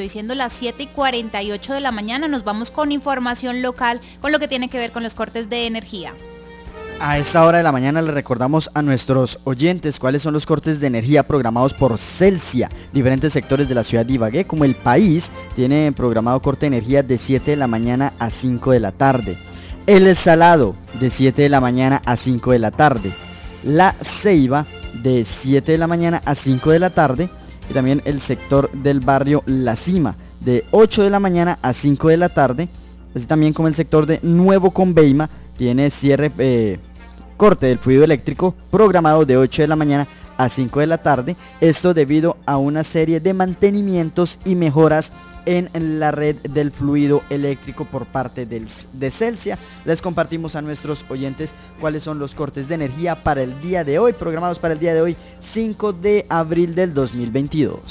municipio y siendo las 7:48 de la mañana nos vamos con información local con lo que tiene que ver con los cortes de energía. A esta hora de la mañana le recordamos a nuestros oyentes cuáles son los cortes de energía programados por Celsia. Diferentes sectores de la ciudad de Ibagué, como el País, tiene programado corte de energía de 7 de la mañana a 5 de la tarde. El Salado, de 7 de la mañana a 5 de la tarde. La Ceiba, de 7 de la mañana a 5 de la tarde. Y también el sector del barrio La Cima, de 8 de la mañana a 5 de la tarde. Así también como el sector de Nuevo Conveima, tiene corte del fluido eléctrico programado de 8 de la mañana a 5 de la tarde. Esto debido a una serie de mantenimientos y mejoras en la red del fluido eléctrico por parte de Celsia. Les compartimos a nuestros oyentes cuáles son los cortes de energía para el día de hoy, programados para el día de hoy, 5 de abril del 2022.